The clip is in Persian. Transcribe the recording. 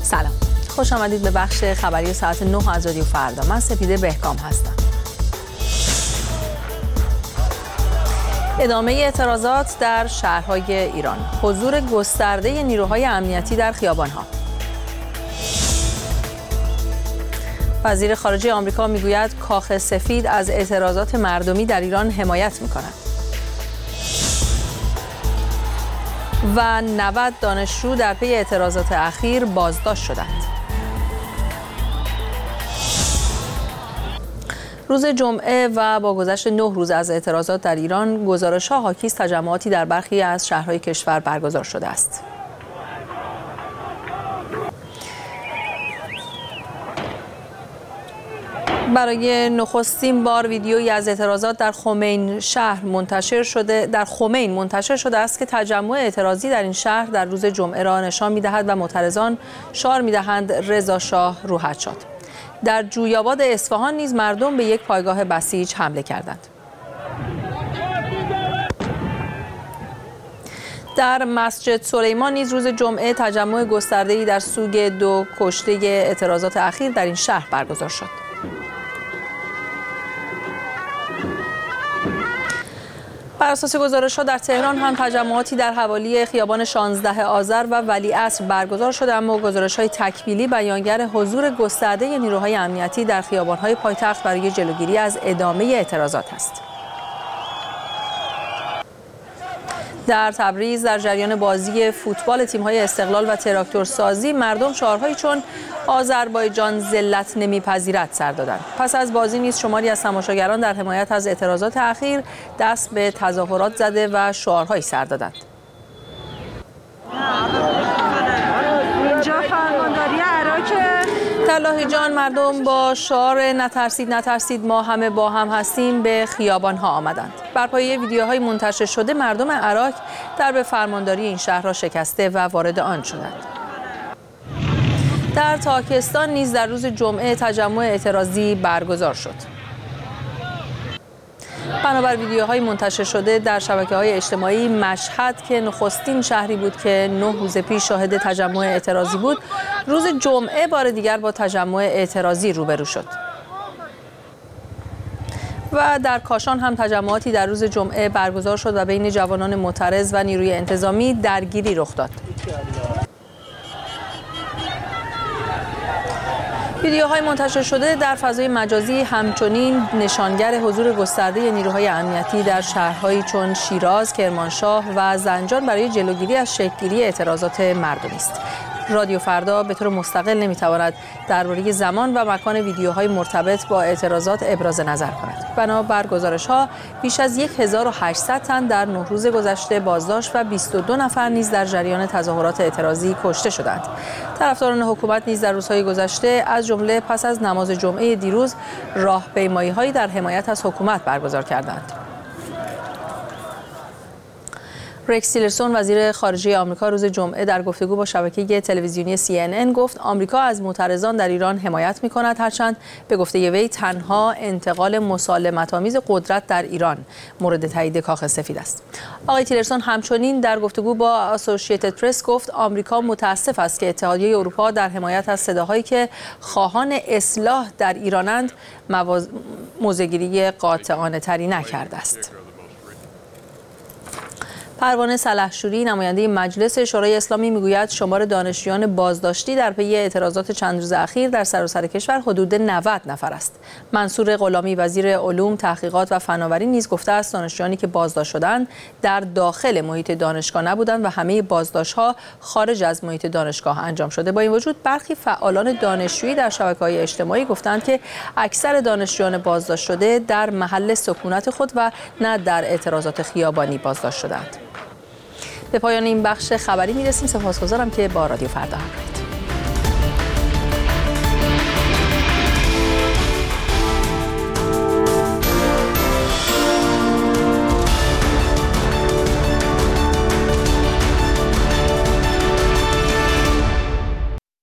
سلام، خوش آمدید به بخش خبری ساعت 9 از رادیو فردا. من سپیده بهکام هستم. ادامه اعتراضات در شهرهای ایران، حضور گسترده نیروهای امنیتی در خیابان‌ها. وزیر خارجه آمریکا میگوید کاخ سفید از اعتراضات مردمی در ایران حمایت می‌کند. و 90 دانشجو در پی اعتراضات اخیر بازداشت شدند. روز جمعه و با گذشت 9 روز از اعتراضات در ایران، گزارش‌ها حاکی از تجمعاتی در برخی از شهرهای کشور برگزار شده است. برای نخستین بار ویدیویی از اعتراضات در خمین منتشر شده است که تجمع اعتراضی در این شهر در روز جمعه را نشان می‌دهد و معترضان شعار می‌دهند رضا شاه روحت شاد. در جویاباد اصفهان نیز مردم به یک پایگاه بسیج حمله کردند. در مسجد سلیمان نیز روز جمعه تجمع گسترده‌ای در سوگ 2 کشته اعتراضات اخیر در این شهر برگزار شد. بر اساس گزارش‌ها در تهران هم تجمعاتی در حوالی خیابان 16 آذر و ولیعصر برگزار شده، اما گزارش‌های تکمیلی بیانگر حضور گسترده نیروهای امنیتی در خیابان‌های پایتخت برای جلوگیری از ادامه اعتراضات است. در تبریز در جریان بازی فوتبال تیم‌های استقلال و تراکتورسازی مردم شعارهایی چون آذربایجان ذلت نمیپذیرد سر دادند. پس از بازی نیز شماری از تماشاگران در حمایت از اعتراضات اخیر دست به تظاهرات زده و شعارهایی سر دادند. اینجا فرمانداری عراق. در لاهیجان مردم با شعار نترسید نترسید ما همه با هم هستیم به خیابان‌ها آمدند. بر پایه ویدیوهای منتشر شده مردم عراق درب فرمانداری این شهر را شکسته و وارد آن شدند. در تاکستان نیز در روز جمعه تجمع اعتراضی برگزار شد. بنابر ویدیوهای منتشر شده در شبکه‌های اجتماعی، مشهد که نخستین شهری بود که 9 روز پیش شاهد تجمع اعتراضی بود، روز جمعه بار دیگر با تجمع اعتراضی روبرو شد. و در کاشان هم تجمعاتی در روز جمعه برگزار شد و بین جوانان معترض و نیروی انتظامی درگیری رخ داد. ویدیوهای منتشر شده در فضای مجازی همچنین نشانگر حضور گسترده نیروهای امنیتی در شهرهایی چون شیراز، کرمانشاه و زنجان برای جلوگیری از شکل‌گیری اعتراضات مردمی است. رادیو فردا به طور مستقل نمیتواند درباره زمان و مکان ویدیوهای مرتبط با اعتراضات ابراز نظر کند. بنابر گزارش‌ها بیش از 1800 تن در 9 روز گذشته بازداشت و 22 نفر نیز در جریان تظاهرات اعتراضی کشته شدند. طرفداران حکومت نیز در روزهای گذشته از جمله پس از نماز جمعه دیروز راهپیمایی‌هایی در حمایت از حکومت برگزار کردند. رکس تیلرسون وزیر خارجه آمریکا روز جمعه در گفتگو با شبکه تلویزیونی CNN گفت آمریکا از معترضان در ایران حمایت می‌کند، هرچند به گفته وی تنها انتقال مسالمت‌آمیز قدرت در ایران مورد تایید کاخ سفید است. آقای تیلرسون همچنین در گفتگو با اسوسییتد پرس گفت آمریکا متاسف است که اتحادیه اروپا در حمایت از صداهایی که خواهان اصلاح در ایرانند موضع‌گیری قاطعانه‌تری نکرده است. پروانه سلحشوری نماینده مجلس شورای اسلامی میگوید شمار دانشجویان بازداشتی در پی اعتراضات چند روز اخیر در سراسر کشور حدود 90 نفر است. منصور غلامی وزیر علوم، تحقیقات و فناوری نیز گفته است دانشجویانی که بازداشت شدند در داخل محیط دانشگاه نبودند و همه بازداشت‌ها خارج از محیط دانشگاه انجام شده. با این وجود برخی فعالان دانشجویی در شبکه‌های اجتماعی گفتند که اکثر دانشجویان بازداشت شده در محل سکونت خود و نه در اعتراضات خیابانی بازداشت شدند. به پایان این بخش خبری میرسیم. سپاسگزارم که با رادیو فردا همراهید.